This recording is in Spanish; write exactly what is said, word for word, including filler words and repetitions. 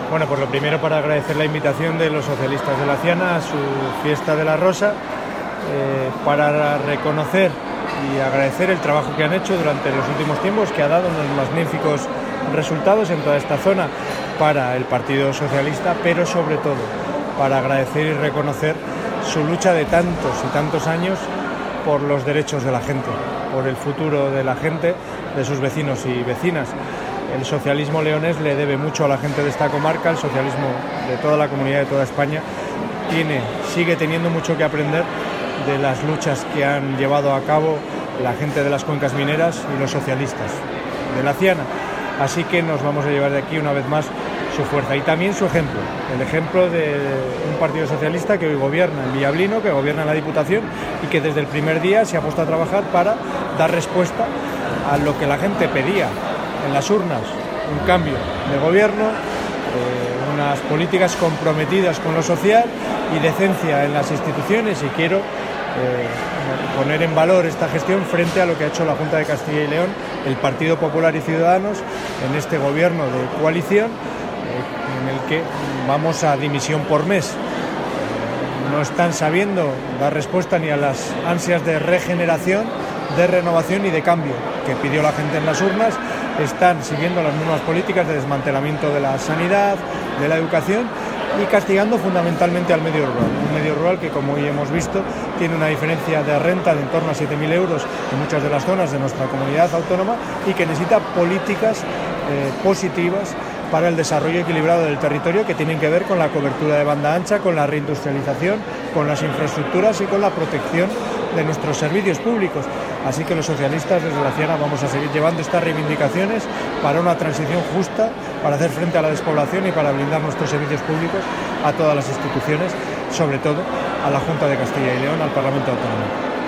Bueno, pues lo primero para agradecer la invitación de los socialistas de la Ciana a su fiesta de la Rosa, eh, para reconocer y agradecer el trabajo que han hecho durante los últimos tiempos, que ha dado unos magníficos resultados en toda esta zona para el Partido Socialista, pero sobre todo para agradecer y reconocer su lucha de tantos y tantos años por los derechos de la gente, por el futuro de la gente, de sus vecinos y vecinas. El socialismo leonés le debe mucho a la gente de esta comarca, el socialismo de toda la comunidad de toda España tiene, sigue teniendo mucho que aprender de las luchas que han llevado a cabo la gente de las cuencas mineras y los socialistas de la Ciana. Así que nos vamos a llevar de aquí una vez más su fuerza y también su ejemplo, el ejemplo de un partido socialista que hoy gobierna en Villablino, que gobierna en la Diputación y que desde el primer día se ha puesto a trabajar para dar respuesta a lo que la gente pedía en las urnas, un cambio de gobierno, eh, unas políticas comprometidas con lo social y decencia en las instituciones, y quiero eh, poner en valor esta gestión frente a lo que ha hecho la Junta de Castilla y León, el Partido Popular y Ciudadanos, en este gobierno de coalición, eh, en el que vamos a dimisión por mes. Eh, no están sabiendo dar respuesta ni a las ansias de regeneración, de renovación y de cambio que pidió la gente en las urnas. Están siguiendo las mismas políticas de desmantelamiento de la sanidad, de la educación y castigando fundamentalmente al medio rural. Un medio rural que, como hoy hemos visto, tiene una diferencia de renta de en torno a siete mil euros en muchas de las zonas de nuestra comunidad autónoma y que necesita políticas eh, positivas para el desarrollo equilibrado del territorio, que tienen que ver con la cobertura de banda ancha, con la reindustrialización, con las infraestructuras y con la protección de nuestros servicios públicos. Así que los socialistas desde la Ciana vamos a seguir llevando estas reivindicaciones para una transición justa, para hacer frente a la despoblación y para blindar nuestros servicios públicos a todas las instituciones, sobre todo a la Junta de Castilla y León, al Parlamento Autonómico.